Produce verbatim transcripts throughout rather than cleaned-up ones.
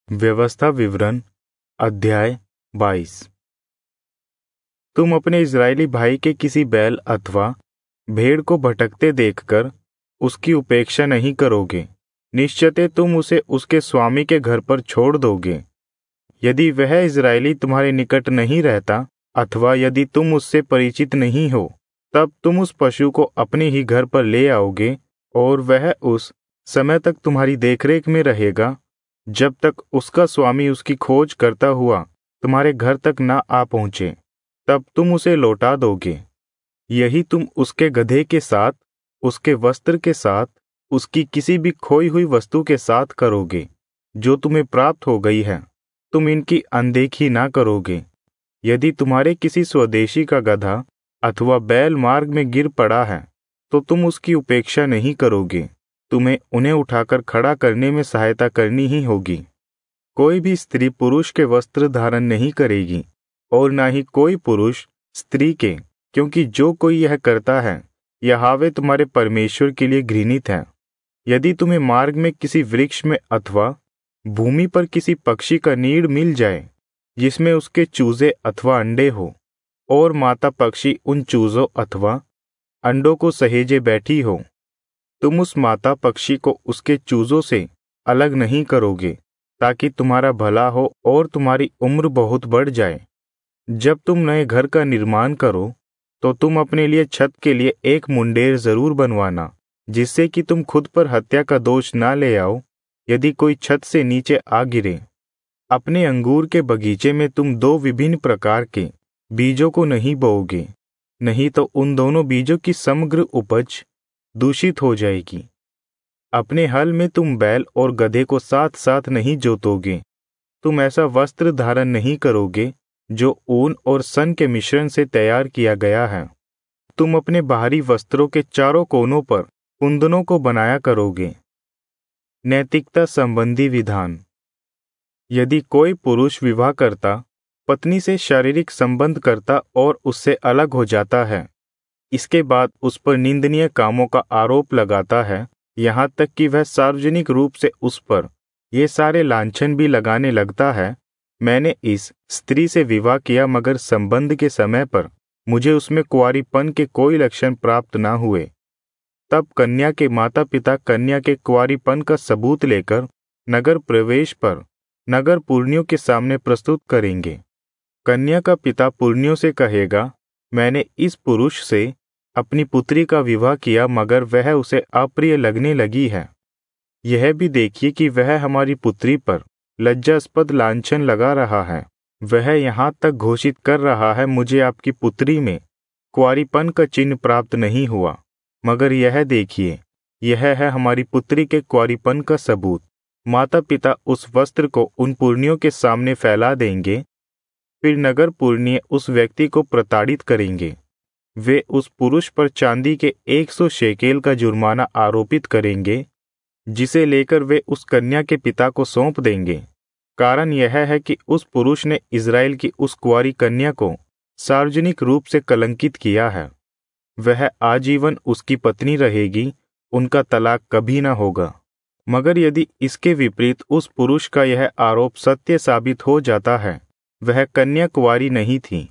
व्यवस्था विवरण अध्याय बाईस। तुम अपने इज़राइली भाई के किसी बैल अथवा भेड़ को भटकते देखकर उसकी उपेक्षा नहीं करोगे। निश्चय तुम उसे उसके स्वामी के घर पर छोड़ दोगे। यदि वह इज़राइली तुम्हारे निकट नहीं रहता अथवा यदि तुम उससे परिचित नहीं हो, तब तुम उस पशु को अपने ही घर पर ले आओगे और वह उस समय तक तुम्हारी देखरेख में रहेगा जब तक उसका स्वामी उसकी खोज करता हुआ तुम्हारे घर तक ना आ पहुंचे। तब तुम उसे लौटा दोगे। यही तुम उसके गधे के साथ, उसके वस्त्र के साथ, उसकी किसी भी खोई हुई वस्तु के साथ करोगे जो तुम्हें प्राप्त हो गई है। तुम इनकी अनदेखी ना करोगे। यदि तुम्हारे किसी स्वदेशी का गधा अथवा बैल मार्ग में गिर पड़ा है, तो तुम उसकी उपेक्षा नहीं करोगे। तुम्हें उन्हें उठाकर खड़ा करने में सहायता करनी ही होगी। कोई भी स्त्री पुरुष के वस्त्र धारण नहीं करेगी और ना ही कोई पुरुष स्त्री के, क्योंकि जो कोई यह करता है यहोवा तुम्हारे परमेश्वर के लिए घृणित है। यदि तुम्हें मार्ग में किसी वृक्ष में अथवा भूमि पर किसी पक्षी का नीड़ मिल जाए जिसमें उसके चूजे अथवा अंडे हो, और माता पक्षी उन चूजों अथवा अंडों को सहेजे बैठी हो, तुम उस माता पक्षी को उसके चूजों से अलग नहीं करोगे, ताकि तुम्हारा भला हो और तुम्हारी उम्र बहुत बढ़ जाए। जब तुम नए घर का निर्माण करो, तो तुम अपने लिए छत के लिए एक मुंडेर जरूर बनवाना, जिससे कि तुम खुद पर हत्या का दोष ना ले आओ यदि कोई छत से नीचे आ गिरे। अपने अंगूर के बगीचे में तुम दो विभिन्न प्रकार के बीजों को नहीं बोओगे, नहीं तो उन दोनों बीजों की समग्र उपज दूषित हो जाएगी। अपने हल में तुम बैल और गधे को साथ साथ नहीं जोतोगे। तुम ऐसा वस्त्र धारण नहीं करोगे जो ऊन और सन के मिश्रण से तैयार किया गया है। तुम अपने बाहरी वस्त्रों के चारों कोनों पर कुंदनों को बनाया करोगे। नैतिकता संबंधी विधान। यदि कोई पुरुष विवाह करता पत्नी से शारीरिक संबंध करता और उससे अलग हो जाता है, इसके बाद उस पर निंदनीय कामों का आरोप लगाता है, यहाँ तक कि वह सार्वजनिक रूप से उस पर ये सारे लांछन भी लगाने लगता है, मैंने इस स्त्री से विवाह किया मगर संबंध के समय पर मुझे उसमें कुंवारीपन के कोई लक्षण प्राप्त न हुए, तब कन्या के माता पिता कन्या के कुंवारीपन का सबूत लेकर नगर प्रवेश पर नगर पुरनियों के सामने प्रस्तुत करेंगे। कन्या का पिता पुरनियों से कहेगा, मैंने इस पुरुष से अपनी पुत्री का विवाह किया मगर वह उसे अप्रिय लगने लगी है। यह भी देखिए कि वह हमारी पुत्री पर लज्जास्पद लांछन लगा रहा है। वह यहाँ तक घोषित कर रहा है, मुझे आपकी पुत्री में कुंवारीपन का चिन्ह प्राप्त नहीं हुआ, मगर यह देखिए, यह है हमारी पुत्री के कुंवारीपन का सबूत। माता पिता उस वस्त्र को उन पुरनियों के सामने फैला देंगे। फिर नगर पुरनिय उस व्यक्ति को प्रताड़ित करेंगे। वे उस पुरुष पर चांदी के एक सौ शेकेल का जुर्माना आरोपित करेंगे, जिसे लेकर वे उस कन्या के पिता को सौंप देंगे। कारण यह है कि उस पुरुष ने इज़राइल की उस कुंवारी कन्या को सार्वजनिक रूप से कलंकित किया है। वह आजीवन उसकी पत्नी रहेगी, उनका तलाक कभी न होगा। मगर यदि इसके विपरीत उस पुरुष का यह आरोप सत्य साबित हो जाता है, वह कन्या कुंवारी नहीं थी,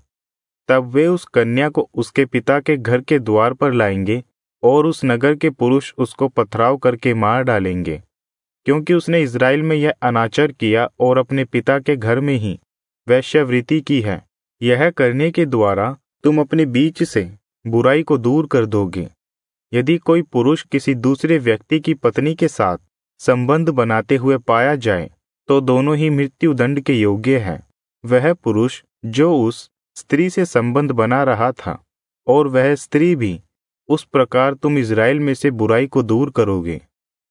तब वे उस कन्या को उसके पिता के घर के द्वार पर लाएंगे और उस नगर के पुरुष उसको पथराव करके मार डालेंगे, क्योंकि उसने इज़राइल में यह अनाचार किया और अपने पिता के घर में ही वैश्यावृत्ति की है। यह करने के द्वारा तुम अपने बीच से बुराई को दूर कर दोगे। यदि कोई पुरुष किसी दूसरे व्यक्ति की पत्नी के साथ संबंध बनाते हुए पाया जाए, तो दोनों ही मृत्यु दंड के योग्य है। वह पुरुष जो उस स्त्री से संबंध बना रहा था और वह स्त्री भी, उस प्रकार तुम इज़राइल में से बुराई को दूर करोगे।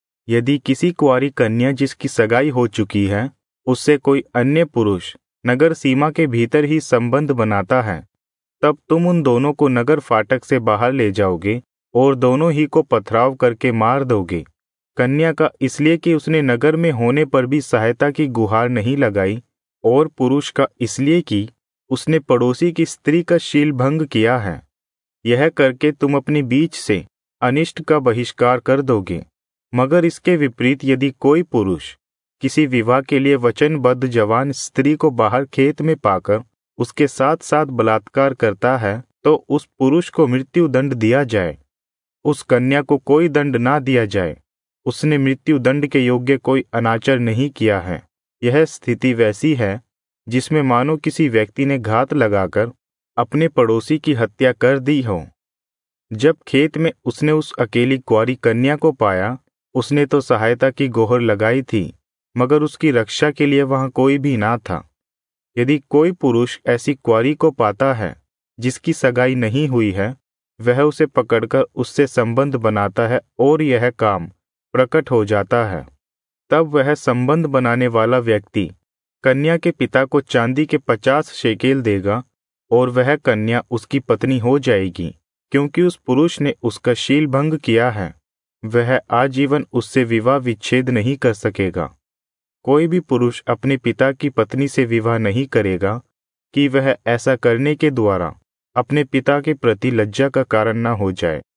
यदि किसी कुंवारी कन्या जिसकी सगाई हो चुकी है, उससे कोई अन्य पुरुष नगर सीमा के भीतर ही संबंध बनाता है, तब तुम उन दोनों को नगर फाटक से बाहर ले जाओगे और दोनों ही को पथराव करके मार दोगे। कन्या का इसलिए कि उसने नगर में होने पर भी सहायता की गुहार नहीं लगाई, और पुरुष का इसलिए कि उसने पड़ोसी की स्त्री का शील भंग किया है। यह करके तुम अपने बीच से अनिष्ट का बहिष्कार कर दोगे। मगर इसके विपरीत यदि कोई पुरुष किसी विवाह के लिए वचनबद्ध जवान स्त्री को बाहर खेत में पाकर उसके साथ साथ बलात्कार करता है तो उस पुरुष को मृत्यु दंड दिया जाए। उस कन्या को कोई दंड ना दिया जाए। उसने मृत्यु दंड के योग्य कोई अनाचार नहीं किया है। यह स्थिति वैसी है जिसमें मानो किसी व्यक्ति ने घात लगाकर अपने पड़ोसी की हत्या कर दी हो। जब खेत में उसने उस अकेली कुंवारी कन्या को पाया, उसने तो सहायता की गुहार लगाई थी, मगर उसकी रक्षा के लिए वहां कोई भी ना था। यदि कोई पुरुष ऐसी कुंवारी को पाता है जिसकी सगाई नहीं हुई है, वह उसे पकड़कर उससे संबंध बनाता है और यह काम प्रकट हो जाता है। तब वह संबंध बनाने वाला व्यक्ति कन्या के पिता को चांदी के पचास शेकेल देगा और वह कन्या उसकी पत्नी हो जाएगी, क्योंकि उस पुरुष ने उसका शील भंग किया है। वह आजीवन उससे विवाह विच्छेद नहीं कर सकेगा। कोई भी पुरुष अपने पिता की पत्नी से विवाह नहीं करेगा कि वह ऐसा करने के द्वारा अपने पिता के प्रति लज्जा का कारण न हो जाए।